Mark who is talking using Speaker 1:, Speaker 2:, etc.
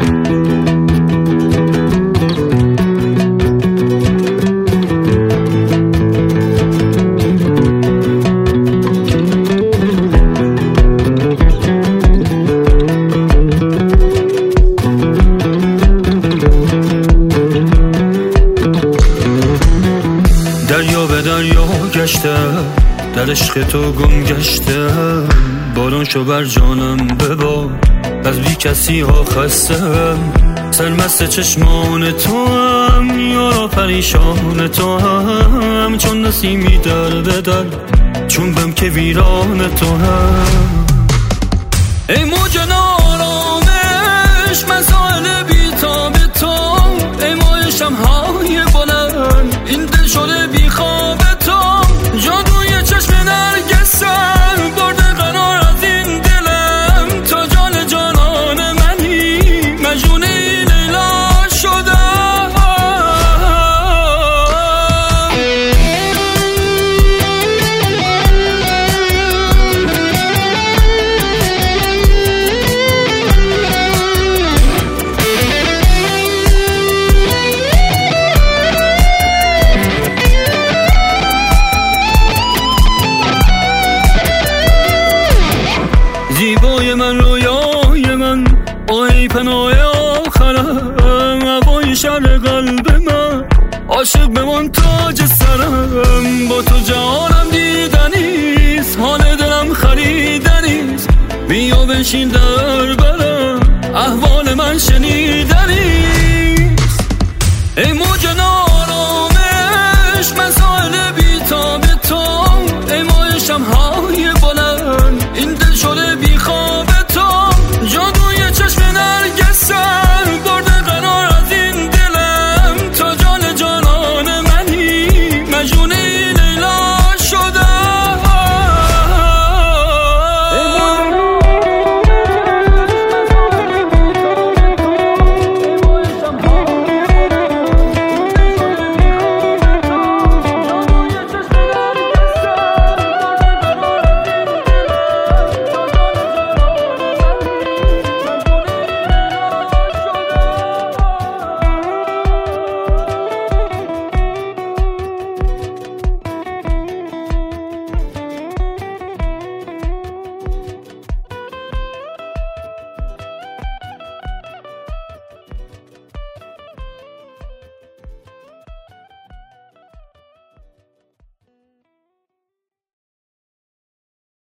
Speaker 1: دریا به دریا گشته، در عشق تو گم گشته، بارون شو بر جانم ببار، از بی کسی ها خستم، سرمست چشمان تو هم، یارا پریشان تو هم، چون نسیمی در به در، چون بم که ویران تو هم. ای موج نارامش، من ساحل بی‌تاب تو، ای ماه شم‌های بلند، این دل شده بی خواب تو، جادوی چشم نرگسم برده قرار از این دلم، تا جان جانان منی، مجنون این لیلا شدم. زیبای من، رویای من، ای پناه آخرم، هوای شهر قلب من، عاشق بمان تاج سرم، با تو جهانم دیدنیست، حال دلم خریدنیست، بیا بنشین در